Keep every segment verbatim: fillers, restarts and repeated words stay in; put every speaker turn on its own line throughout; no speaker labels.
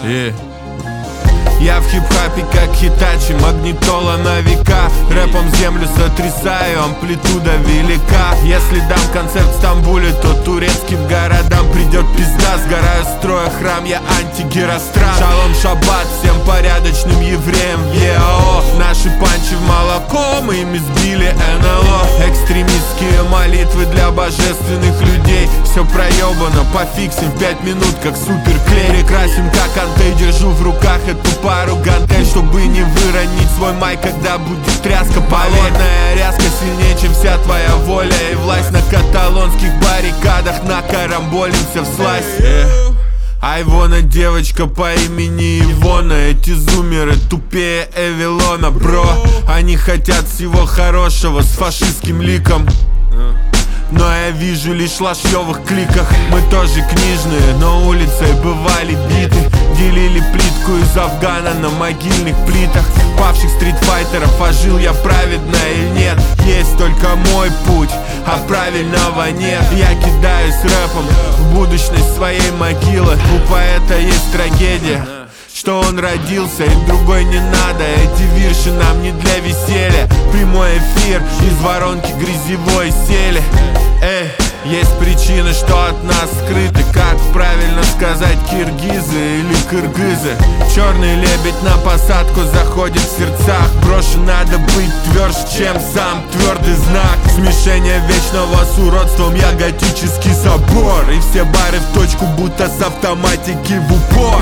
Yeah. Я в хип-хапе как Хитачи, магнитола на века. Рэпом землю сотрясаю, амплитуда велика. Если дам концерт в Стамбуле, то турецким городам придет пизда. Сгораю строя храм, я антигерострат. Шалом шаббат всем порядочным евреям в ЕАО. Наши панчи в молоко, мы ими сбили эн эл о. Экстремистские молитвы для божественных людей. Все проебано, пофиксим в пять минут, как суперклей. Прекрасен как антей, держу в руках эту пару гантель, чтобы не выронить свой майк, когда будет тряска. Болотная ряска сильнее, чем вся твоя воля и власть. На каталонских баррикадах накарамболимся в слазь. yeah. Айвона, девочка по имени Ивона. Эти зумеры тупее Эвилона, бро. Они хотят всего хорошего с фашистским ликом, но я вижу лишь лошьёвых кликах. Мы тоже книжные, но улицей бывали биты. Делили плитку из Афгана на могильных плитах павших стритфайтеров. А жил я праведно или нет? Есть только мой путь, а правильного нет. Я кидаюсь рэпом в будущность своей могилы. У поэта есть трагедия, что он родился и другой не надо. Эти вирши нам не для веселья. Прямой эфир из воронки грязевой сели. Эй, есть причины, что от нас скрыты. Как правильно сказать, киргизы или кыргызы? Черный лебедь на посадку заходит в сердцах. Брошу, надо быть тверже, чем сам твердый знак. Смешение вечного с уродством, я готический собор. И все бары в точку, будто с автоматики в упор.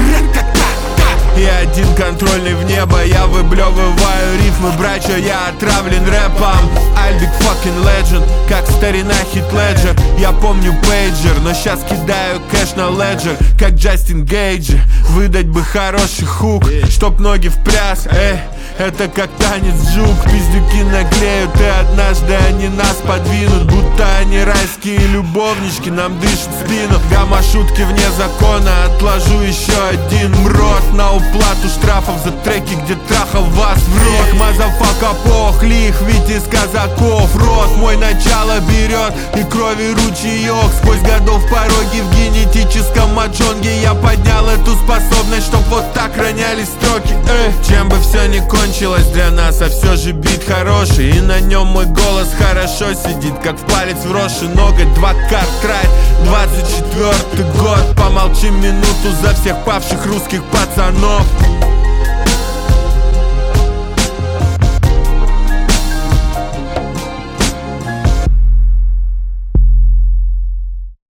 И один контрольный в небо, я выблевываю рифмы, братья, я отравлен рэпом. I'll be fucking legend, как старина Хит Леджер. Я помню пейджер, но щас кидаю кэш на леджер, как Джастин Гейджи. Выдать бы хороший хук, чтоб ноги в пляс. Эй, это как танец джук. Пиздюки наглеют, и однажды они нас подвинут, будто они райские любовнички, нам дышат в спину. Гамма-шутки вне закона, отложу еще один мрот на уплату штрафов за треки, где трахал вас в рот. Мазафака похлих, ведь из казаков рот мой начало берет, и крови ручеек. Сквозь годов пороги в генетическом маджонге я поднял эту способность, чтоб вот так ронялись строки. Эй, чем бы все ни кончилось для нас, а все же бит хороший, и на нем мой голос хорошо сидит, как в палец вросший ноготь. Два картрайт, двадцать четвёртый год. Помолчим минуту за всех павших русских пацанов.